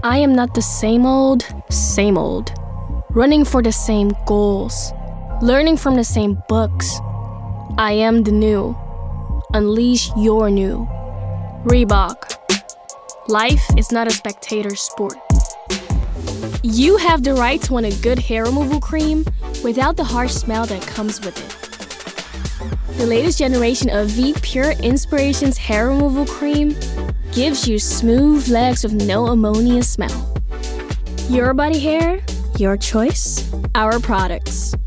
I am not the same old, running for the same goals, learning from the same books. I am the new. Unleash your new. Reebok. Life is not a spectator sport. You have the right to want a good hair removal cream without the harsh smell that comes with it. The latest generation of Veet Pure Inspirations hair removal cream gives you smooth legs with no ammonia smell. Your body hair, your choice, our products.